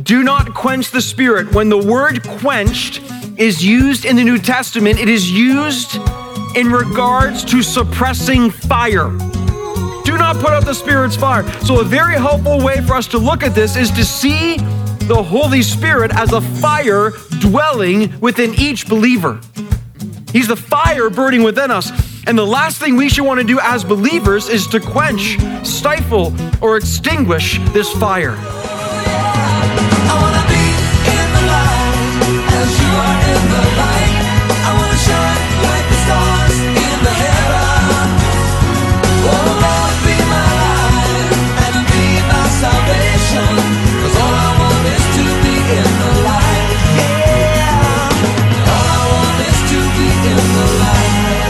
Do not quench the Spirit. When the word quenched is used in the New Testament, it is used in regards to suppressing fire. Do not put out the Spirit's fire. So a very helpful way for us to look at this is to see the Holy Spirit as a fire dwelling within each believer. He's the fire burning within us. And the last thing we should want to do as believers is to quench, stifle, or extinguish this fire. I want to be in the light as you are in the light. I want to shine like the stars in the heaven. Oh, Lord, be my light and be my salvation. 'Cause all I want is to be in the light. Yeah. All I want is to be in the light.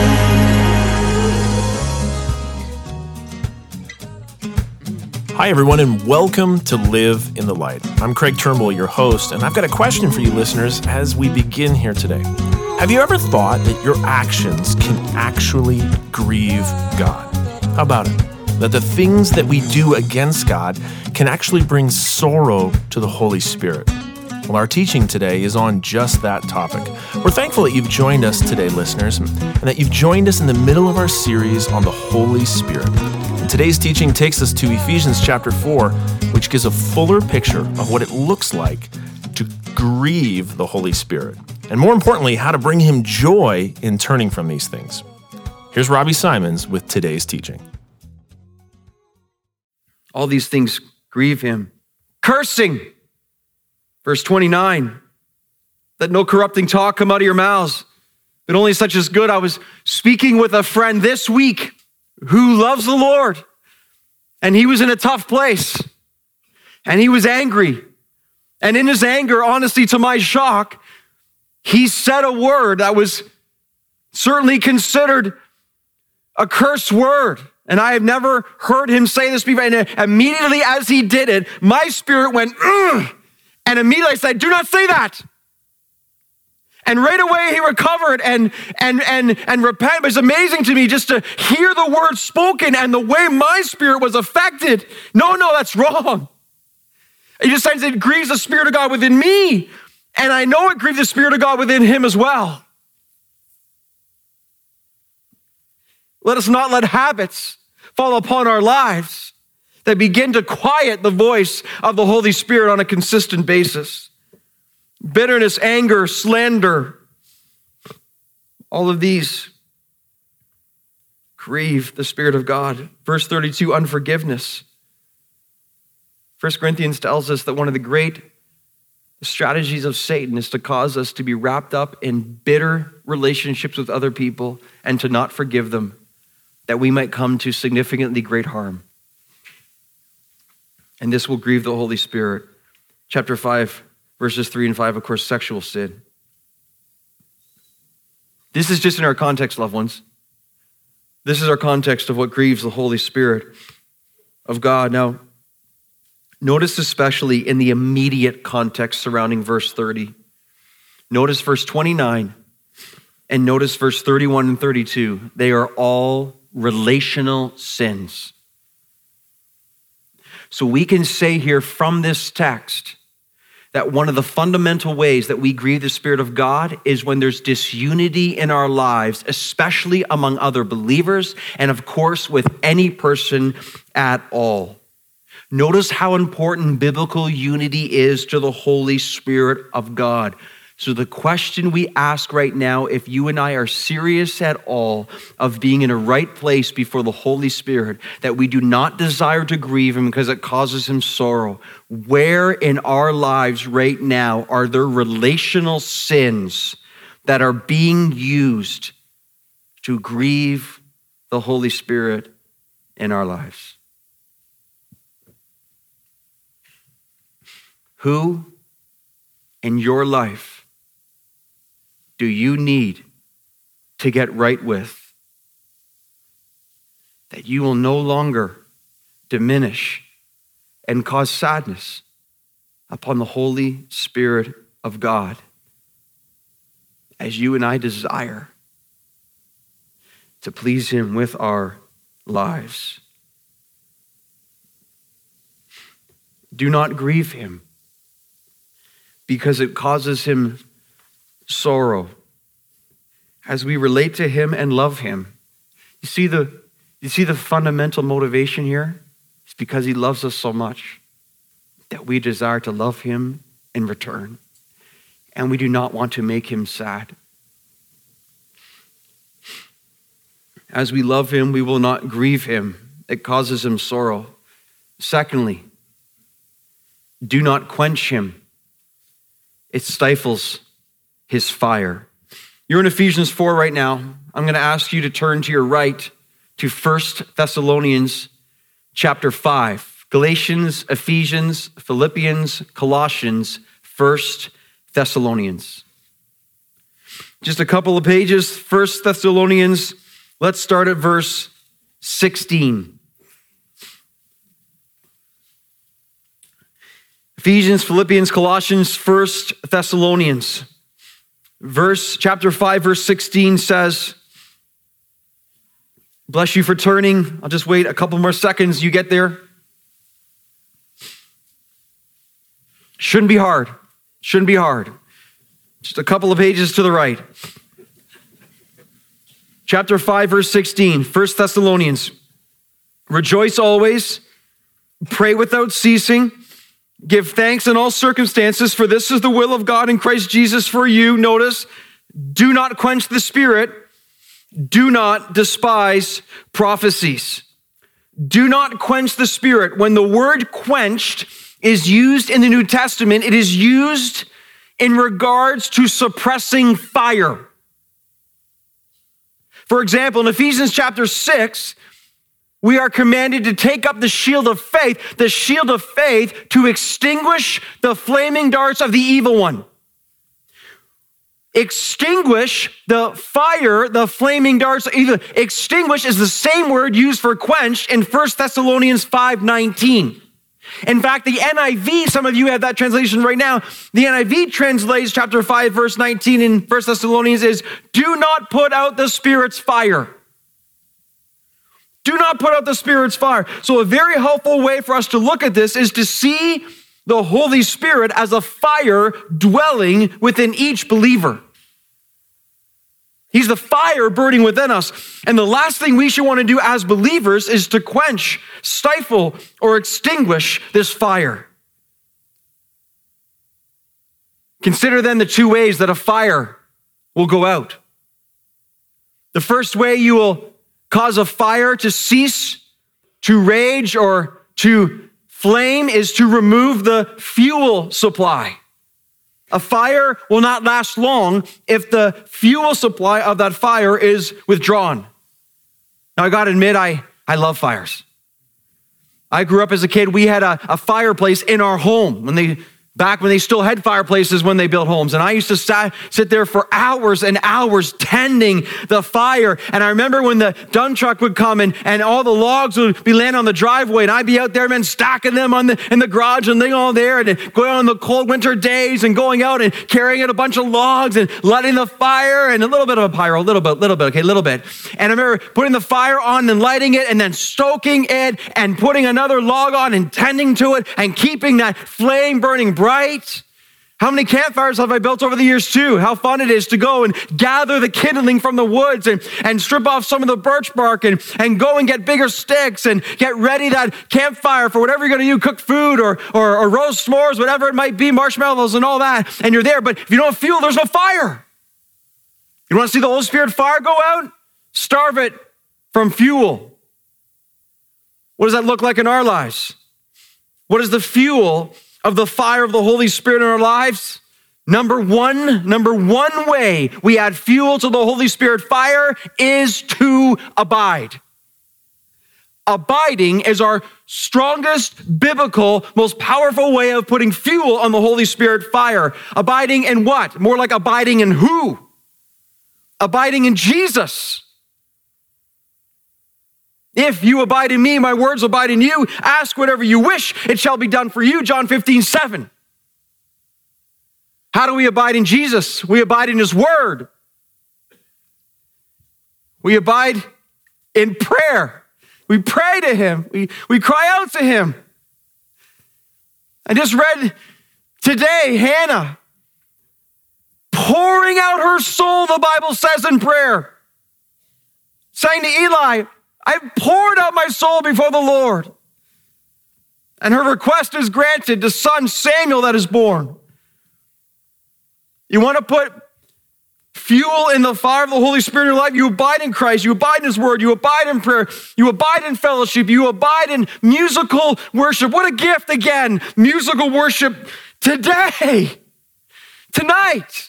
Hi, everyone, and welcome to Live in the Light. I'm Craig Turnbull, your host, and I've got a question for you listeners as we begin here today. Have you ever thought that your actions can actually grieve God? How about it? That the things that we do against God can actually bring sorrow to the Holy Spirit? Well, our teaching today is on just that topic. We're thankful that you've joined us today, listeners, and that you've joined us in the middle of our series on the Holy Spirit. And today's teaching takes us to Ephesians chapter 4, which gives a fuller picture of what it looks like to grieve the Holy Spirit, and more importantly, how to bring him joy in turning from these things. Here's Robbie Simons with today's teaching. All these things grieve him. Cursing. Verse 29, let no corrupting talk come out of your mouths, but only such as good. I was speaking with a friend this week who loves the Lord, and he was in a tough place, and he was angry. And in his anger, honestly, to my shock, he said a word that was certainly considered a curse word. And I have never heard him say this before. And immediately as he did it, my spirit went, ugh. And immediately I said, do not say that. And right away he recovered and repented. But it's amazing to me just to hear the word spoken and the way my spirit was affected. No, that's wrong. He just says it grieves the Spirit of God within me. And I know it grieves the Spirit of God within him as well. Let us not let habits fall upon our lives that begin to quiet the voice of the Holy Spirit on a consistent basis. Bitterness, anger, slander, all of these grieve the Spirit of God. Verse 32, unforgiveness. 1 Corinthians tells us that one of the great strategies of Satan is to cause us to be wrapped up in bitter relationships with other people and to not forgive them, that we might come to significantly great harm. And this will grieve the Holy Spirit. Chapter 5, verses 3 and 5, of course, sexual sin. This is just in our context, loved ones. This is our context of what grieves the Holy Spirit of God. Now, notice especially in the immediate context surrounding verse 30. Notice verse 29 and notice verse 31 and 32. They are all relational sins. So we can say here from this text that one of the fundamental ways that we grieve the Spirit of God is when there's disunity in our lives, especially among other believers, and of course with any person at all. Notice how important biblical unity is to the Holy Spirit of God. So the question we ask right now, if you and I are serious at all of being in a right place before the Holy Spirit, that we do not desire to grieve him because it causes him sorrow, where in our lives right now are there relational sins that are being used to grieve the Holy Spirit in our lives? Who in your life do you need to get right with, that you will no longer diminish and cause sadness upon the Holy Spirit of God as you and I desire to please him with our lives? Do not grieve him because it causes him sorrow. As we relate to him and love him, you see the fundamental motivation here? It's because he loves us so much that we desire to love him in return. And we do not want to make him sad. As we love him, we will not grieve him. It causes him sorrow. Secondly, do not quench him. It stifles his fire. You're in Ephesians 4 right now. I'm going to ask you to turn to your right to 1 Thessalonians chapter 5. Galatians, Ephesians, Philippians, Colossians, 1 Thessalonians. Just a couple of pages. 1 Thessalonians, let's start at verse 16. Ephesians, Philippians, Colossians, 1 Thessalonians. Chapter 5, verse 16 says, bless you for turning. I'll just wait a couple more seconds. You get there. Shouldn't be hard. Shouldn't be hard. Just a couple of pages to the right. Chapter 5, verse 16, 1 Thessalonians. Rejoice always, pray without ceasing, give thanks in all circumstances, for this is the will of God in Christ Jesus for you. Notice, do not quench the spirit, do not despise prophecies. Do not quench the spirit. When the word quenched is used in the New Testament, it is used in regards to suppressing fire. For example, in Ephesians chapter 6, we are commanded to take up the shield of faith to extinguish the flaming darts of the evil one. Extinguish the fire, the flaming darts of evil. Extinguish is the same word used for quench in 1 Thessalonians 5:19. In fact, the NIV, some of you have that translation right now. The NIV translates chapter 5, verse 19 in 1 Thessalonians is, do not put out the Spirit's fire. Do not put out the Spirit's fire. So a very helpful way for us to look at this is to see the Holy Spirit as a fire dwelling within each believer. He's the fire burning within us. And the last thing we should want to do as believers is to quench, stifle, or extinguish this fire. Consider then the two ways that a fire will go out. The first way you will cause a fire to cease, to rage, or to flame is to remove the fuel supply. A fire will not last long if the fuel supply of that fire is withdrawn. Now, I gotta admit, I love fires. I grew up as a kid, we had a fireplace in our home back when they still had fireplaces when they built homes. And I used to sit there for hours and hours tending the fire. And I remember when the dump truck would come and all the logs would be laying on the driveway and I'd be out there, man, stacking them in the garage and they all there and going on the cold winter days and going out and carrying out a bunch of logs and lighting the fire and a little bit of a pyro, a little bit. And I remember putting the fire on and lighting it and then stoking it and putting another log on and tending to it and keeping that flame burning bright. How many campfires have I built over the years too? How fun it is to go and gather the kindling from the woods and strip off some of the birch bark and go and get bigger sticks and get ready that campfire for whatever you're gonna do, cook food or roast s'mores, whatever it might be, marshmallows and all that, and you're there. But if you don't have fuel, there's no fire. You wanna see the Holy Spirit fire go out? Starve it from fuel. What does that look like in our lives? What is the fuel of the fire of the Holy Spirit in our lives? Number one way we add fuel to the Holy Spirit fire is to abide. Abiding is our strongest, biblical, most powerful way of putting fuel on the Holy Spirit fire. Abiding in what? More like abiding in who? Abiding in Jesus. If you abide in me, my words abide in you. Ask whatever you wish, it shall be done for you. John 15:7. How do we abide in Jesus? We abide in his word. We abide in prayer. We pray to him. We cry out to him. I just read today, Hannah, pouring out her soul, the Bible says in prayer, saying to Eli, I've poured out my soul before the Lord. And her request is granted to son Samuel that is born. You want to put fuel in the fire of the Holy Spirit in your life? You abide in Christ, you abide in his word, you abide in prayer, you abide in fellowship, you abide in musical worship. What a gift again, musical worship today, tonight.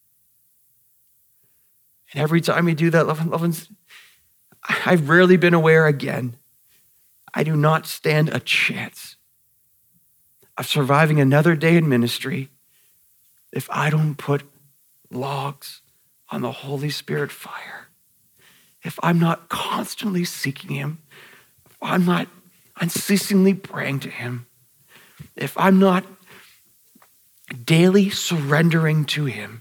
And every time you do that, loved ones, I've rarely been aware again. I do not stand a chance of surviving another day in ministry if I don't put logs on the Holy Spirit fire. If I'm not constantly seeking him, if I'm not unceasingly praying to him, if I'm not daily surrendering to him,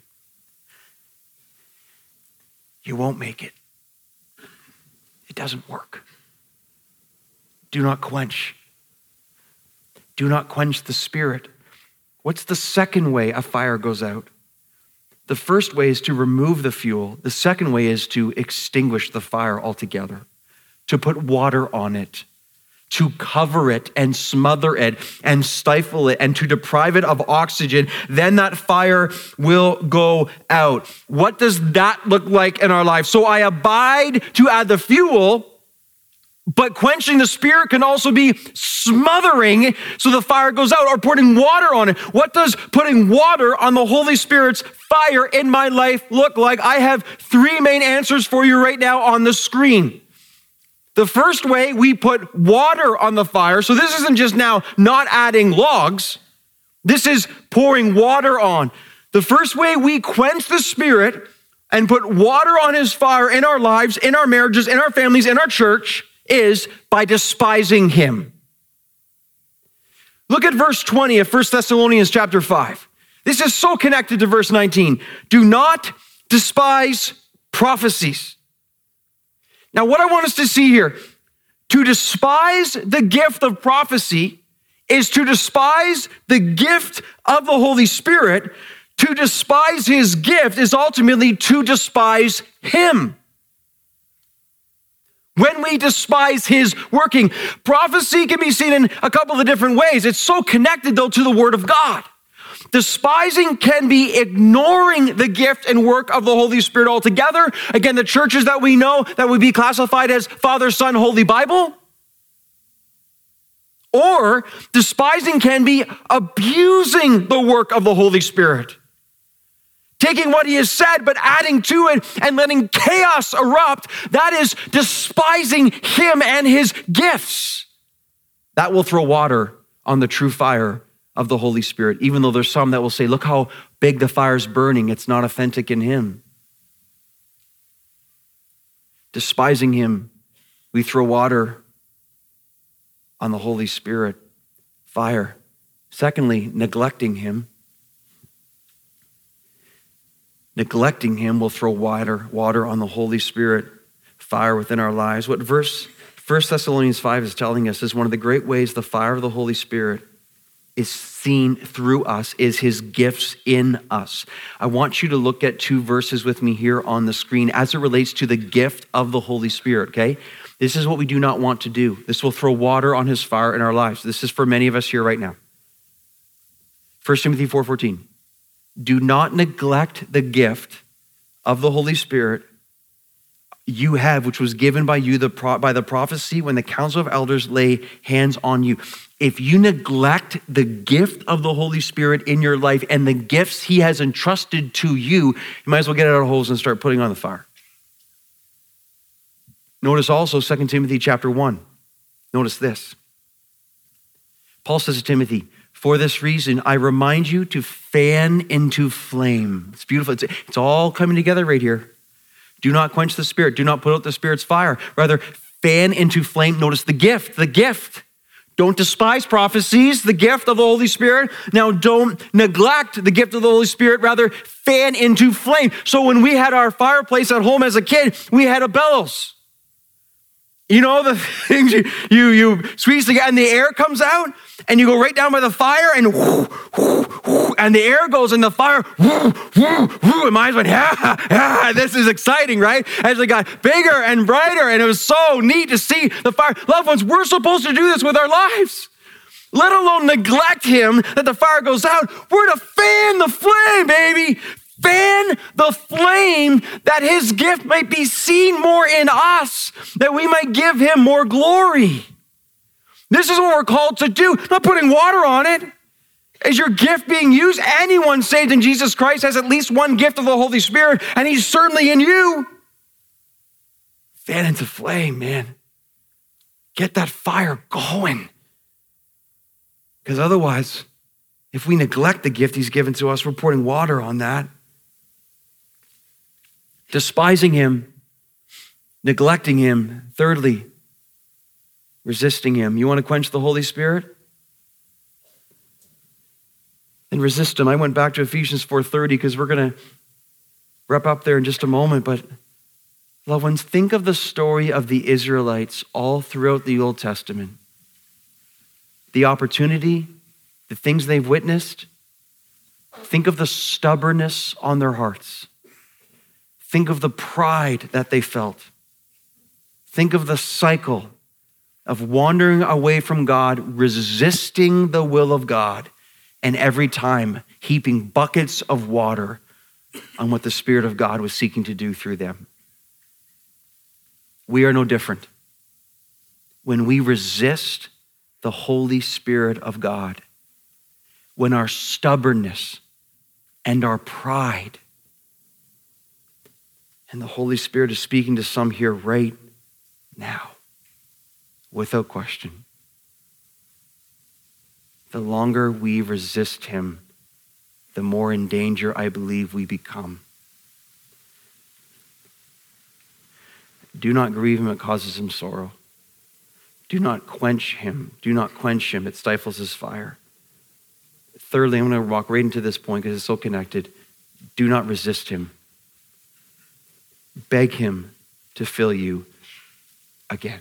you won't make it. It doesn't work. Do not quench. Do not quench the Spirit. What's the second way a fire goes out? The first way is to remove the fuel. The second way is to extinguish the fire altogether, to put water on it, to cover it and smother it and stifle it and to deprive it of oxygen. Then that fire will go out. What does that look like in our life? So I abide to add the fuel, but quenching the Spirit can also be smothering so the fire goes out, or putting water on it. What does putting water on the Holy Spirit's fire in my life look like? I have three main answers for you right now on the screen. The first way, we put water on the fire. So this isn't just now not adding logs. This is pouring water on. The first way we quench the Spirit and put water on his fire in our lives, in our marriages, in our families, in our church, is by despising him. Look at verse 20 of 1 Thessalonians chapter 5. This is so connected to verse 19. Do not despise prophecies. Now, what I want us to see here, to despise the gift of prophecy is to despise the gift of the Holy Spirit. To despise his gift is ultimately to despise him. When we despise his working, prophecy can be seen in a couple of different ways. It's so connected, though, to the word of God. Despising can be ignoring the gift and work of the Holy Spirit altogether. Again, the churches that we know that would be classified as Father, Son, Holy Bible. Or despising can be abusing the work of the Holy Spirit. Taking what he has said, but adding to it and letting chaos erupt. That is despising him and his gifts. That will throw water on the true fire of the Holy Spirit, even though there's some that will say, look how big the fire's burning. It's not authentic in him. Despising him, we throw water on the Holy Spirit, fire. Secondly, neglecting him. Neglecting him will throw water on the Holy Spirit, fire within our lives. What verse 1 Thessalonians 5 is telling us is one of the great ways the fire of the Holy Spirit is seen through us, is his gifts in us. I want you to look at two verses with me here on the screen as it relates to the gift of the Holy Spirit, okay? This is what we do not want to do. This will throw water on his fire in our lives. This is for many of us here right now. 1 Timothy 4:14. Do not neglect the gift of the Holy Spirit you have, which was given by you by the prophecy when the council of elders lay hands on you. If you neglect the gift of the Holy Spirit in your life and the gifts he has entrusted to you, you might as well get out of holes and start putting on the fire. Notice also 2 Timothy chapter 1. Notice this. Paul says to Timothy, for this reason, I remind you to fan into flame. It's beautiful. It's all coming together right here. Do not quench the Spirit. Do not put out the Spirit's fire. Rather, fan into flame. Notice the gift. Don't despise prophecies, the gift of the Holy Spirit. Now, don't neglect the gift of the Holy Spirit. Rather, fan into flame. So when we had our fireplace at home as a kid, we had a bellows. You know, the things you squeeze together and the air comes out and you go right down by the fire and and the air goes in the fire. And my eyes went, yeah, this is exciting, right? As it got bigger and brighter, and it was so neat to see the fire. Loved ones, we're supposed to do this with our lives. Let alone neglect him that the fire goes out. We're to fan the flame, baby. Fan the flame that his gift might be seen more in us, that we might give him more glory. This is what we're called to do, not putting water on it. Is your gift being used? Anyone saved in Jesus Christ has at least one gift of the Holy Spirit, and he's certainly in you. Fan into flame, man. Get that fire going. Because otherwise, if we neglect the gift he's given to us, we're pouring water on that. Despising him, neglecting him. Thirdly, resisting him. You want to quench the Holy Spirit? Then resist him. I went back to Ephesians 4:30 because we're going to wrap up there in just a moment. But loved ones, think of the story of the Israelites all throughout the Old Testament. The opportunity, the things they've witnessed. Think of the stubbornness on their hearts. Think of the pride that they felt. Think of the cycle of wandering away from God, resisting the will of God, and every time heaping buckets of water on what the Spirit of God was seeking to do through them. We are no different. When we resist the Holy Spirit of God, when our stubbornness and our pride, and the Holy Spirit is speaking to some here right now, without question. The longer we resist him, the more in danger I believe we become. Do not grieve him, it causes him sorrow. Do not quench him. Do not quench him, it stifles his fire. Thirdly, I'm going to walk right into this point because it's so connected. Do not resist him. Beg him to fill you again.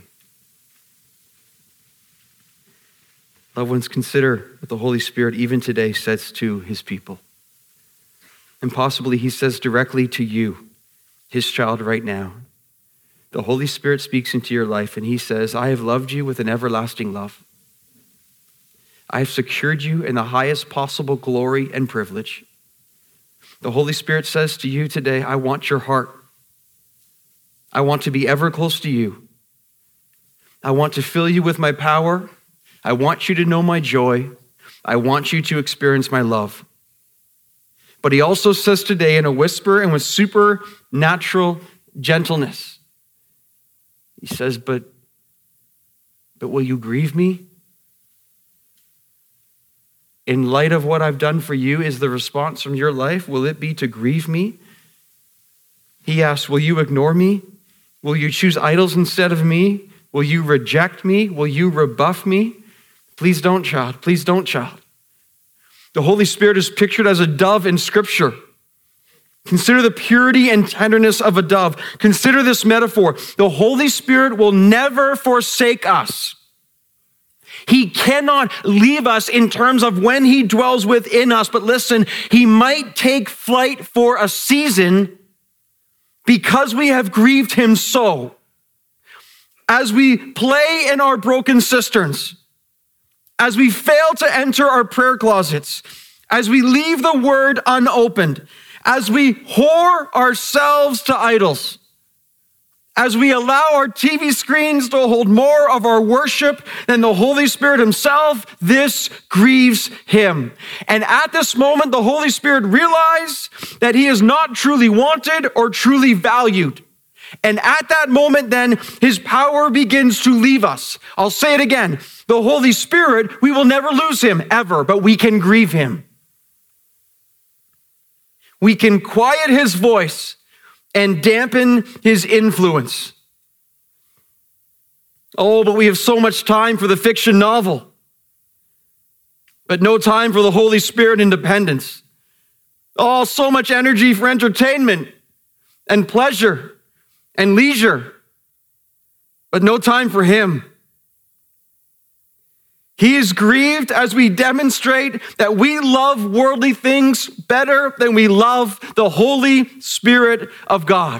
Loved ones, consider what the Holy Spirit even today says to his people. And possibly he says directly to you, his child right now. The Holy Spirit speaks into your life and he says, I have loved you with an everlasting love. I have secured you in the highest possible glory and privilege. The Holy Spirit says to you today, I want your heart. I want to be ever close to you. I want to fill you with my power. I want you to know my joy. I want you to experience my love. But he also says today in a whisper and with supernatural gentleness, he says, but will you grieve me? In light of what I've done for you, is the response from your life, will it be to grieve me? He asks, will you ignore me? Will you choose idols instead of me? Will you reject me? Will you rebuff me? Please don't, child. Please don't, child. The Holy Spirit is pictured as a dove in Scripture. Consider the purity and tenderness of a dove. Consider this metaphor. The Holy Spirit will never forsake us. He cannot leave us in terms of when he dwells within us. But listen, he might take flight for a season because we have grieved him so. As we play in our broken cisterns, as we fail to enter our prayer closets, as we leave the word unopened, as we whore ourselves to idols, as we allow our TV screens to hold more of our worship than the Holy Spirit himself, this grieves him. And at this moment, the Holy Spirit realized that he is not truly wanted or truly valued. And at that moment, then, his power begins to leave us. I'll say it again. The Holy Spirit, we will never lose him, ever, but we can grieve him. We can quiet his voice and dampen his influence. Oh, but we have so much time for the fiction novel, but no time for the Holy Spirit independence. Oh, so much energy for entertainment and pleasure and leisure, but no time for him. He is grieved as we demonstrate that we love worldly things better than we love the Holy Spirit of God.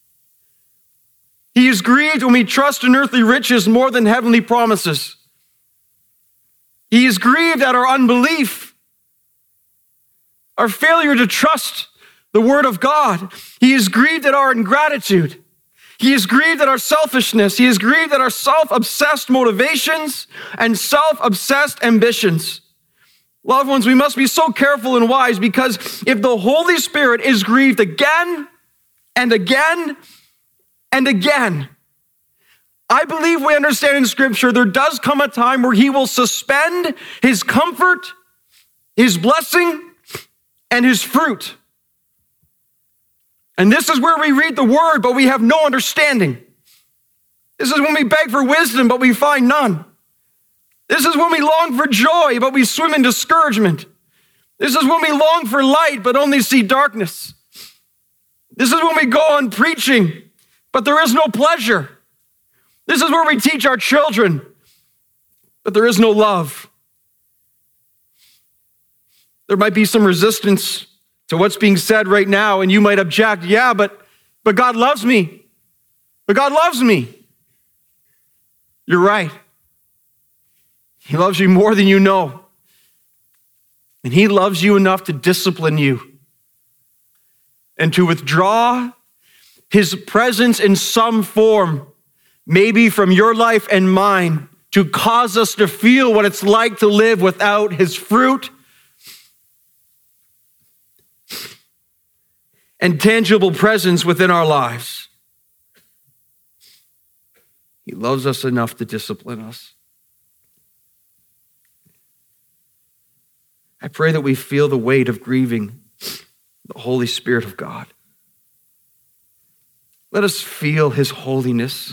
He is grieved when we trust in earthly riches more than heavenly promises. He is grieved at our unbelief, our failure to trust the word of God. He is grieved at our ingratitude. He is grieved at our selfishness. He is grieved at our self-obsessed motivations and self-obsessed ambitions. Loved ones, we must be so careful and wise, because if the Holy Spirit is grieved again and again and again, I believe we understand in Scripture there does come a time where he will suspend his comfort, his blessing, and his fruit. And this is where we read the word, but we have no understanding. This is when we beg for wisdom, but we find none. This is when we long for joy, but we swim in discouragement. This is when we long for light, but only see darkness. This is when we go on preaching, but there is no pleasure. This is where we teach our children, but there is no love. There might be some resistance to what's being said right now, and you might object, yeah, but God loves me. But God loves me. You're right. He loves you more than you know. And he loves you enough to discipline you and to withdraw his presence in some form, maybe from your life and mine, to cause us to feel what it's like to live without his fruit and tangible presence within our lives. He loves us enough to discipline us. I pray that we feel the weight of grieving the Holy Spirit of God. Let us feel his holiness.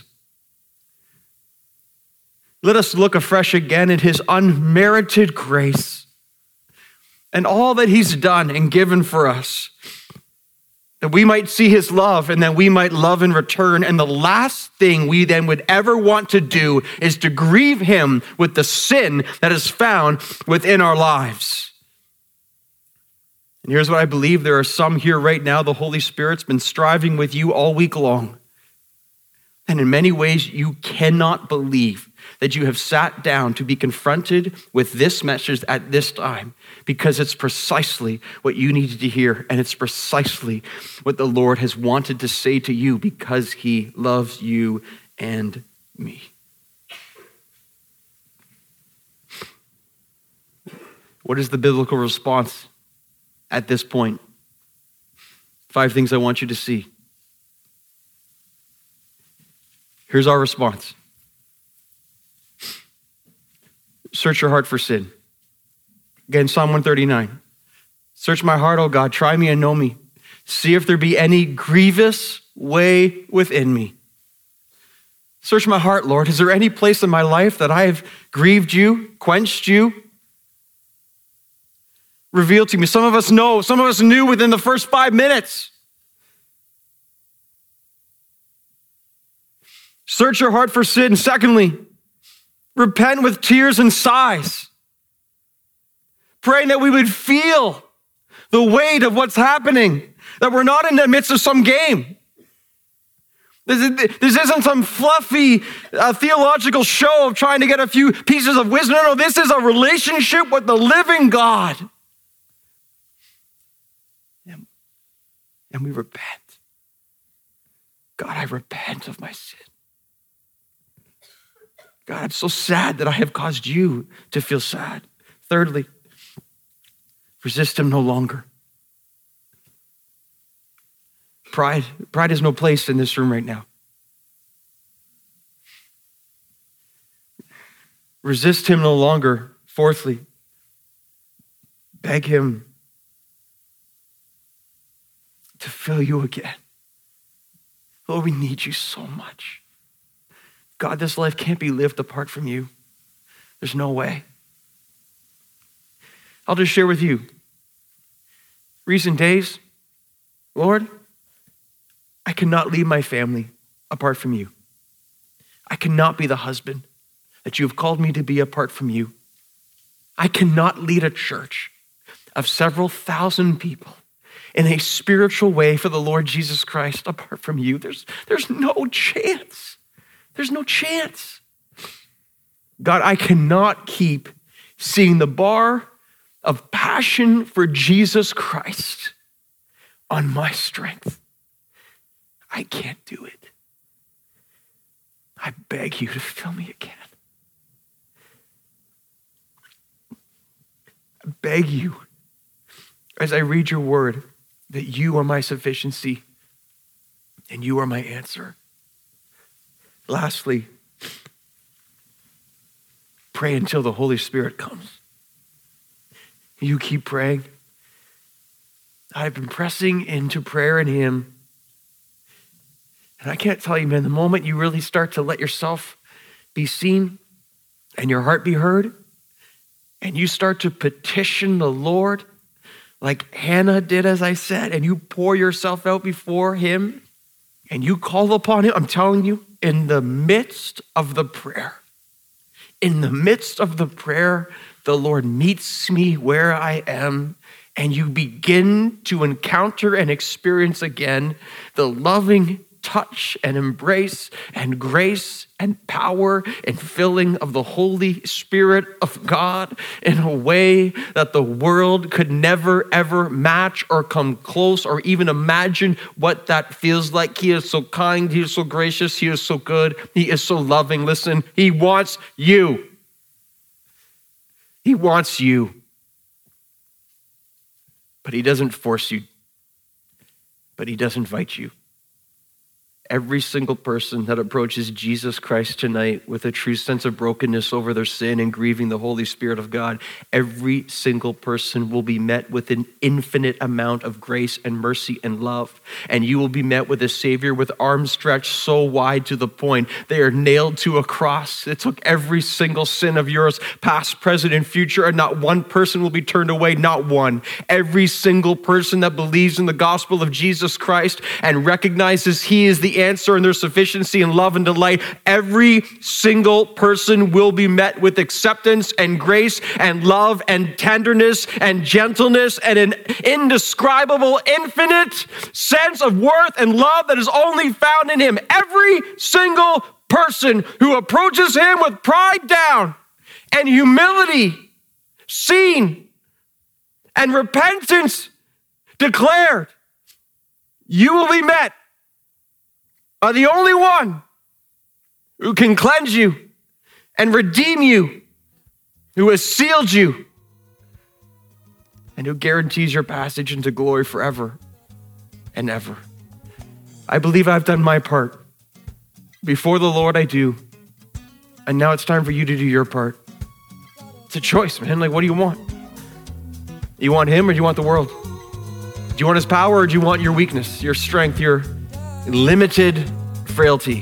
Let us look afresh again at his unmerited grace and all that he's done and given for us, that we might see his love and that we might love in return. And the last thing we then would ever want to do is to grieve him with the sin that is found within our lives. And here's what I believe. There are some here right now, the Holy Spirit's been striving with you all week long. And in many ways, you cannot believe that you have sat down to be confronted with this message at this time, because it's precisely what you needed to hear, and it's precisely what the Lord has wanted to say to you, because he loves you and me. What is the biblical response at this point? 5 things I want you to see. Here's our response. Search your heart for sin. Again, Psalm 139. Search my heart, O God, try me and know me. See if there be any grievous way within me. Search my heart, Lord. Is there any place in my life that I have grieved you, quenched you? Reveal to me. Some of us know, some of us knew within the first 5 minutes. Search your heart for sin. Secondly, repent with tears and sighs. Praying that we would feel the weight of what's happening, that we're not in the midst of some game. This isn't some fluffy theological show of trying to get a few pieces of wisdom. No, this is a relationship with the living God. And we repent. God, I repent of my sin. God, I'm so sad that I have caused you to feel sad. Thirdly, resist him no longer. Pride has no place in this room right now. Resist him no longer. Fourthly, beg him to fill you again. Lord, we need you so much. God, this life can't be lived apart from you. There's no way. I'll just share with you. Recent days, Lord, I cannot leave my family apart from you. I cannot be the husband that you have called me to be apart from you. I cannot lead a church of several thousand people in a spiritual way for the Lord Jesus Christ apart from you. There's no chance. There's no chance. God, I cannot keep seeing the bar of passion for Jesus Christ on my strength. I can't do it. I beg you to fill me again. I beg you, as I read your word, that you are my sufficiency and you are my answer. Lastly, pray until the Holy Spirit comes. You keep praying. I've been pressing into prayer in him. And I can't tell you, man, the moment you really start to let yourself be seen and your heart be heard, and you start to petition the Lord like Hannah did, as I said, and you pour yourself out before him and you call upon him, I'm telling you, in the midst of the prayer, the Lord meets me where I am, and you begin to encounter and experience again the loving touch and embrace and grace and power and filling of the Holy Spirit of God in a way that the world could never, ever match or come close or even imagine what that feels like. He is so kind. He is so gracious. He is so good. He is so loving. Listen, he wants you. He wants you. But he doesn't force you. But he does invite you. Every single person that approaches Jesus Christ tonight with a true sense of brokenness over their sin and grieving the Holy Spirit of God, every single person will be met with an infinite amount of grace and mercy and love. And you will be met with a Savior with arms stretched so wide to the point they are nailed to a cross. It took every single sin of yours, past, present, and future, and not one person will be turned away, not one. Every single person that believes in the gospel of Jesus Christ and recognizes he is the answer and their sufficiency and love and delight, every single person will be met with acceptance and grace and love and tenderness and gentleness and an indescribable, infinite sense of worth and love that is only found in him. Every single person who approaches him with pride down and humility seen and repentance declared, you will be met by the only one who can cleanse you and redeem you, who has sealed you, and who guarantees your passage into glory forever and ever. I believe I've done my part. Before the Lord, I do. And now it's time for you to do your part. It's a choice, man. Like, what do you want? You want him or do you want the world? Do you want his power or do you want your weakness, your strength, your limited frailty?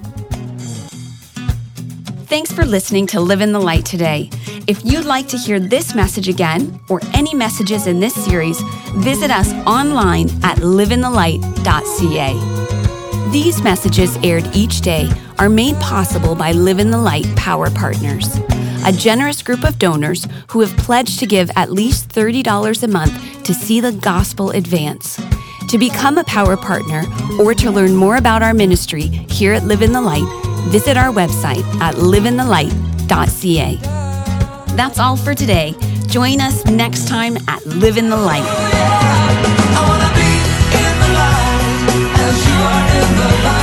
Thanks for listening to Live in the Light today. If you'd like to hear this message again or any messages in this series, visit us online at liveinthelight.ca. These messages aired each day are made possible by Live in the Light Power Partners, a generous group of donors who have pledged to give at least $30 a month to see the gospel advance. To become a Power Partner or to learn more about our ministry here at Live in the Light, visit our website at liveinthelight.ca. That's all for today. Join us next time at Live in the Light. I wanna be in the light as you are in the light.